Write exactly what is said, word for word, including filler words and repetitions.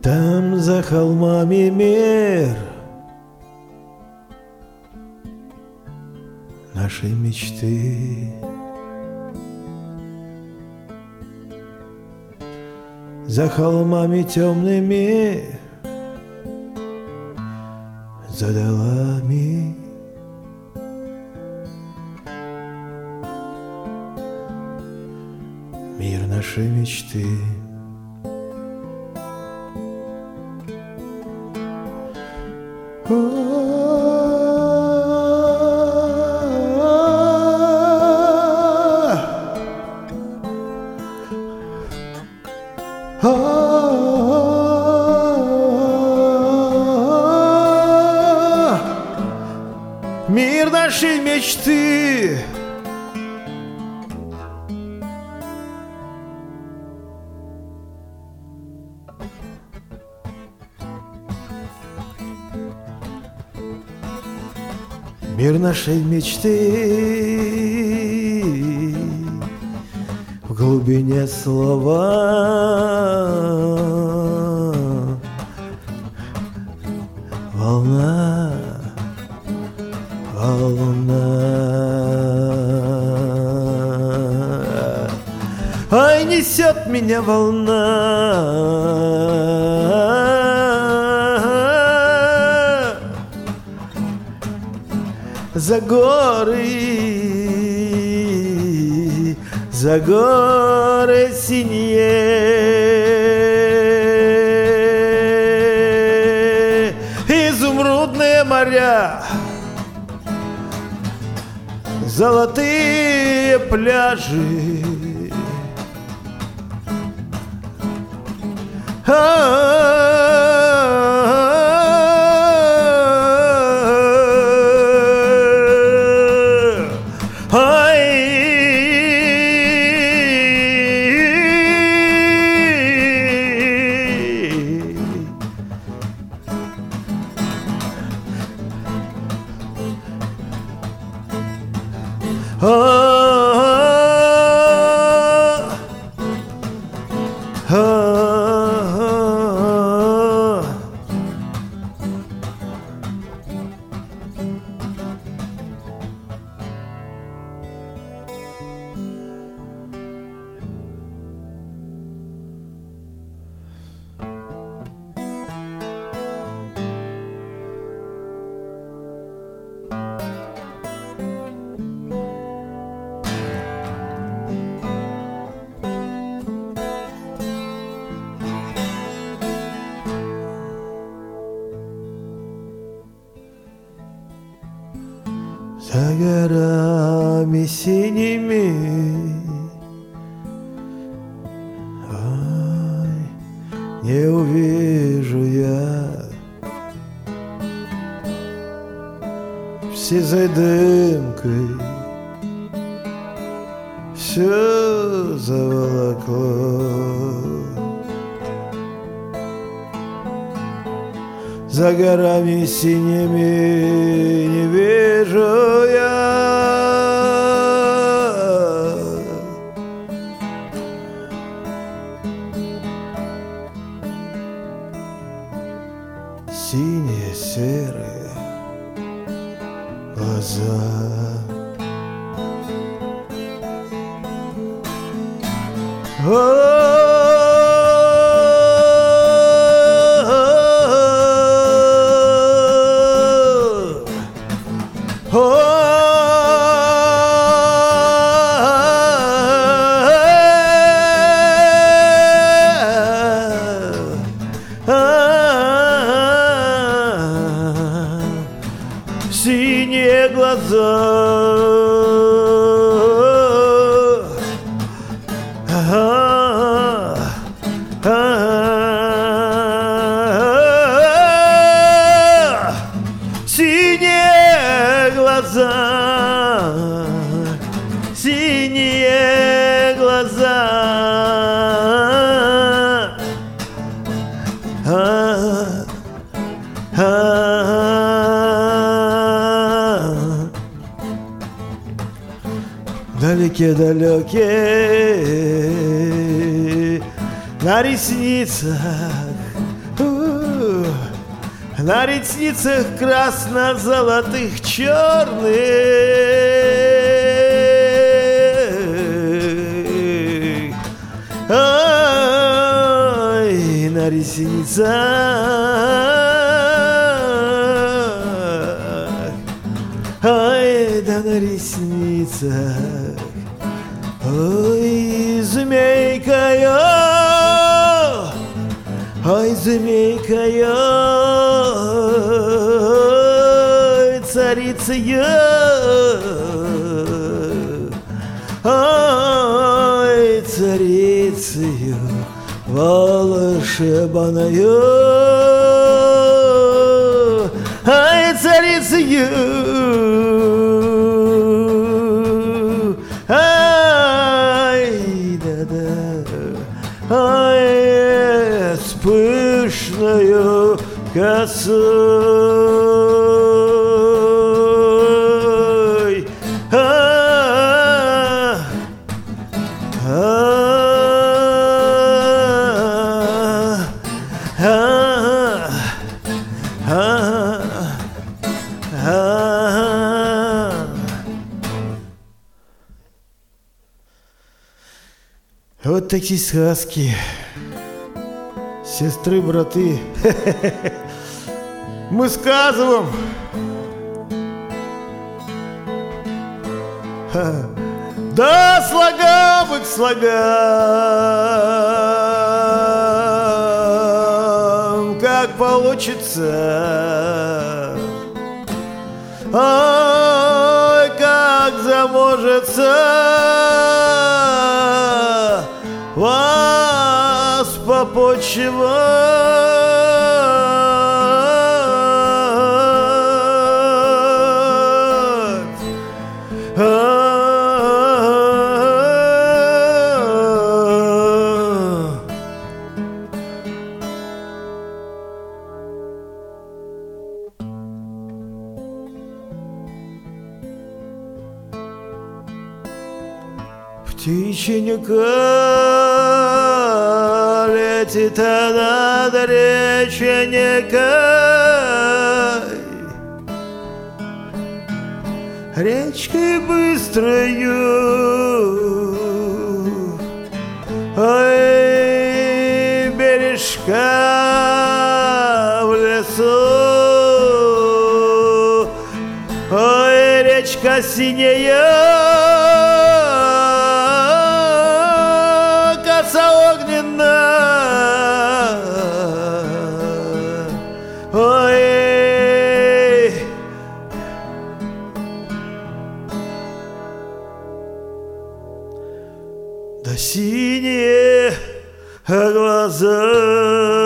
Там за холмами мир нашей мечты. За холмами темными, за долами мир нашей мечты. Мир нашей мечты. Мир нашей мечты. В глубине слова волна, волна. Ай, несет меня волна. За горы, за горы синие, изумрудные моря, золотые пляжи. За горами синими, ой, не увижу я в сизой дымкой все заволокло. За горами синими не вижу я синие серые глаза. О, синие глаза. Синие глаза, синие глаза. А, а, далекие-далекие на ресницах на ресницах красно-золотых черных, ой, на ресницах, ой, да на ресницах, ой, змейка-ё, ой, змейка-ё, царица-ё, ой, царица-ё, волшебная, ой, царица-ё, ай, да-да, ай, с пышною косой, а, а, а, а, а. Вот такие сказки. Сестры, браты, мы сказываем. Да, слогам и к слогам, как получится. Ой, как заможется вас попочивать. Птиченька летит над реченькой, речкой быстрою, ой, бережка в лесу, ой, речка синяя, ой, да синие глаза.